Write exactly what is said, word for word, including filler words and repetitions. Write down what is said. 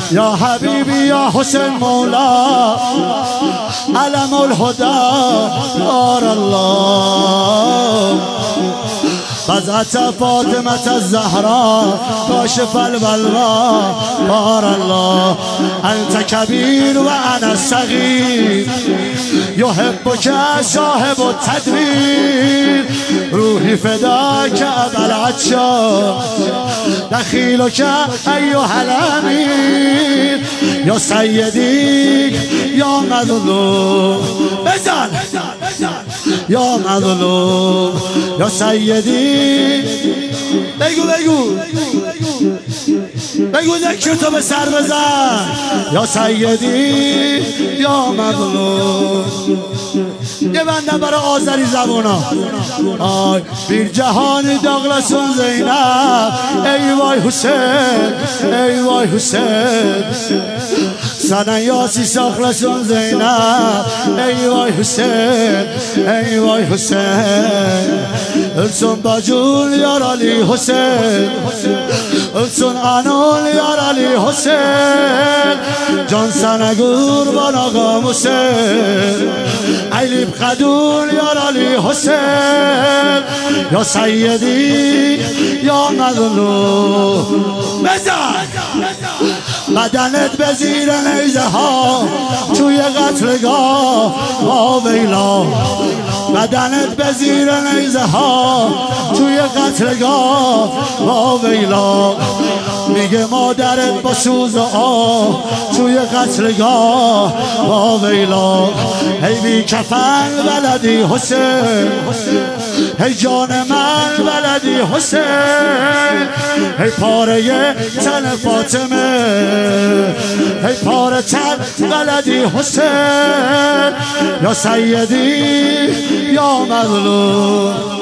یا حبیبی یا حسین مولا علم الهدى دار الله فزعت فاطمة الزهراء كاشف البلوى دار الله أنت كبير وأنا الصغير يحبك صاحب التدبير روحي فداك أبا العطشان دخيلك أيها الأمير يا سيدي يا مظلوم بزن يا مظلوم يا سيدي بگو بگو بگو ذکرتو به سر بزن یا سیدی یا مظلوم. یه بندم برای آذری زبونا آی بیر جهانی داغلسون زینب ای وای حسین ای وای حسین سنن یاسی ساخلسون زینب ای وای حسین ای وای حسین السون باجون یار علی حسین السون آنون یار علی حسین جان سنگور بان آقا حسین علیب قدون یار علی حسین یا سیدی یا مظلوم بزن بدنت به زیر نیزه ها توی قتلگاه با ویلا بدنت به زیر نیزه ها توی قتلگاه با ویلا میگه مادرت با سوز آه توی قتلگاه با ویلا هی بی کفن بلدی حسین هی جان من بلدی حسین هی پاره تن فاطمه هی پاره تن بلدی حسین یا سیدی یا مظلوم.